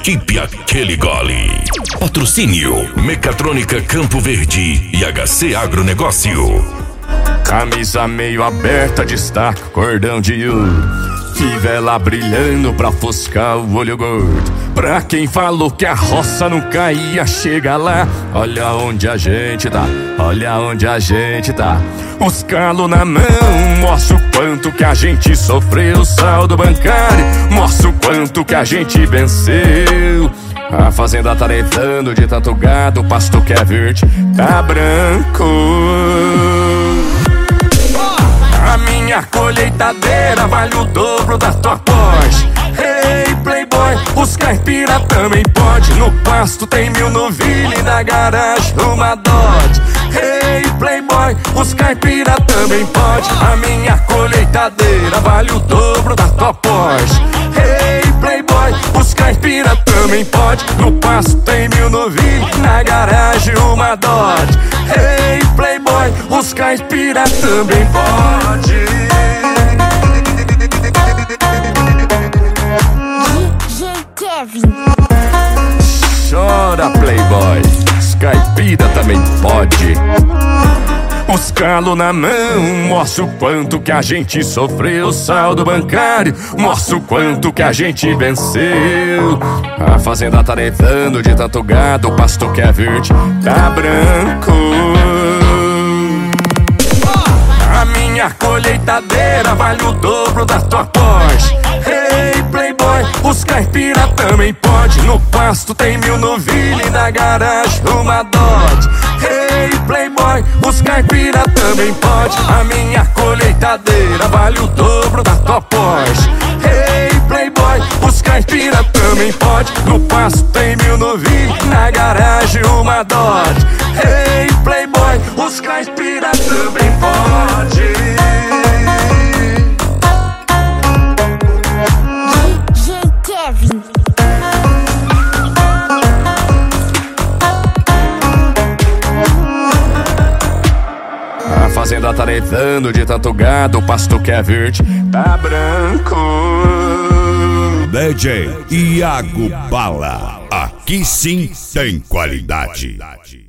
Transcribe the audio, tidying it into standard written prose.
equipe Aquele Gole. Patrocínio Mecatrônica Campo Verde e HC Agronegócio. Camisa meio aberta, destaca cordão de ouro, fivela brilhando pra ofuscar o olho gordo. Pra quem falou que a roça não caía, chega lá. Olha onde a gente tá, olha onde a gente tá. Os calos na mão, mostra o quanto que a gente sofreu. Saldo bancário, mostra o quanto que a gente venceu. A fazenda tá levando de tanto gado, o pasto que é verde tá branco. A minha colheitadeira vale o dobro da tua Porsche. Hey Playboy, os caipira também pode. No pasto tem 1000 novilha e na garagem uma Dodge. Hey Playboy, os caipira também pode. A minha colheitadeira vale o dobro da tua Porsche. Hey Playboy, os caipira também pode. No pasto tem 1000 novilha e na garagem uma Dodge. Hey Playboy, os caipira também pode. Chora Playboy, os caipira também pode. Os calos na mão, mostra o quanto que a gente sofreu. Saldo bancário, mostra o quanto que a gente venceu. A fazenda tá levando de tanto gado, o pasto que é verde tá branco. A minha colheitadeira vale o dobro da tua Porsche. Hey Playboy, os caipira também pode. No pasto tem 1000 novilha e na garagem uma Dodge. Hey Playboy, os caipira também pode. A minha colheitadeira vale o dobro da tua Porsche. Hey Playboy, os caipira também pode. No pasto tem 1000 novilha e na garagem uma Dodge. Hey Playboy, os caipira também pode. A fazenda tá levando de tanto gado, o pasto que é verde tá branco. DJ Iago Bala, aqui sim tem qualidade.